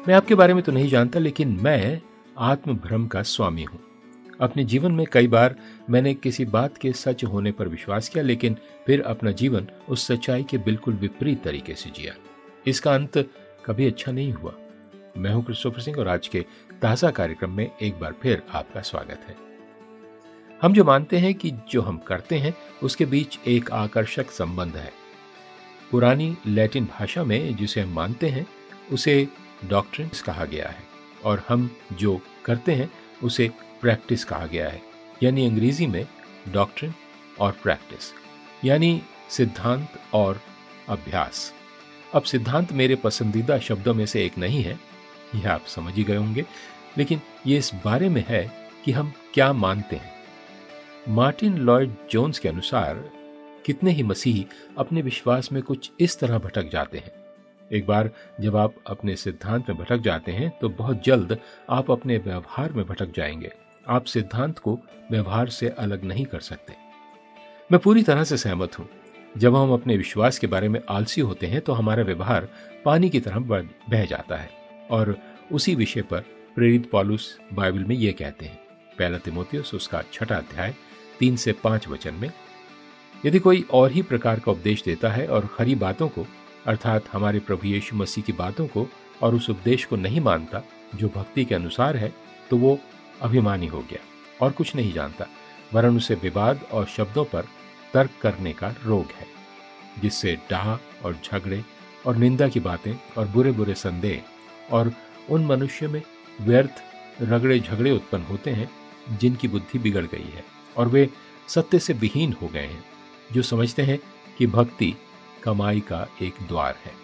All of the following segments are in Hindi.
मैं आपके बारे में तो नहीं जानता, लेकिन मैं आत्मभ्रम का स्वामी हूं। अपने जीवन में कई बार मैंने किसी बात के सच होने पर विश्वास किया, लेकिन फिर अपना जीवन उस सच्चाई के बिल्कुल विपरीत तरीके से जिया। इसका अंत कभी अच्छा नहीं हुआ। मैं हूं क्रिस्टोफर सिंह और आज के ताजा कार्यक्रम में एक बार फिर आपका स्वागत है। हम जो मानते हैं कि जो हम करते हैं उसके बीच एक आकर्षक संबंध है। पुरानी लैटिन भाषा में जिसे हम मानते हैं उसे डॉक्ट्रिन्स कहा गया है और हम जो करते हैं उसे प्रैक्टिस कहा गया है, यानी अंग्रेजी में डॉक्ट्रिन और प्रैक्टिस, यानी सिद्धांत और अभ्यास। अब सिद्धांत मेरे पसंदीदा शब्दों में से एक नहीं है, यह आप समझ ही गए होंगे, लेकिन ये इस बारे में है कि हम क्या मानते हैं। मार्टिन लॉयड जोन्स के अनुसार कितने ही मसीही अपने विश्वास में कुछ इस तरह भटक जाते हैं। एक बार जब आप अपने सिद्धांत में भटक जाते हैं तो बहुत जल्द आप अपने व्यवहार में भटक जाएंगे। आप सिद्धांत को व्यवहार से अलग नहीं कर सकते। मैं पूरी तरह से सहमत हूं। जब हम अपने विश्वास के बारे में आलसी होते हैं तो हमारा व्यवहार पानी की तरह बह जाता है। और उसी विषय पर प्रेरित पौलुस बाइबल में ये कहते हैं, पहला तीमुथियुस उसका 6 अध्याय 3 से 5 वचन में, यदि कोई और ही प्रकार का उपदेश देता है और खरी बातों को अर्थात हमारे प्रभु यीशु मसीह की बातों को और उस उपदेश को नहीं मानता जो भक्ति के अनुसार है, तो वो अभिमानी हो गया और कुछ नहीं जानता, वरन उसे विवाद और शब्दों पर तर्क करने का रोग है, जिससे डाह और झगड़े और निंदा की बातें और बुरे बुरे संदेह और उन मनुष्य में व्यर्थ रगड़े झगड़े उत्पन्न होते हैं जिनकी बुद्धि बिगड़ गई है और वे सत्य से विहीन हो गए हैं, जो समझते हैं कि भक्ति कमाई का एक द्वार है।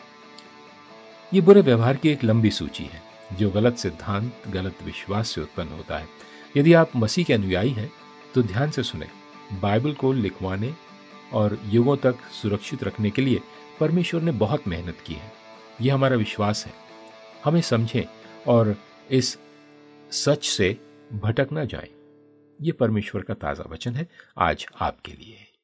ये बुरे व्यवहार की एक लंबी सूची है जो गलत सिद्धांत, गलत विश्वास से उत्पन्न होता है। यदि आप मसीह के अनुयायी हैं तो ध्यान से सुने। बाइबल को लिखवाने और युगों तक सुरक्षित रखने के लिए परमेश्वर ने बहुत मेहनत की है। यह हमारा विश्वास है। हमें समझें और इस सच से भटक ना जाएं। यह परमेश्वर का ताजा वचन है आज आपके लिए।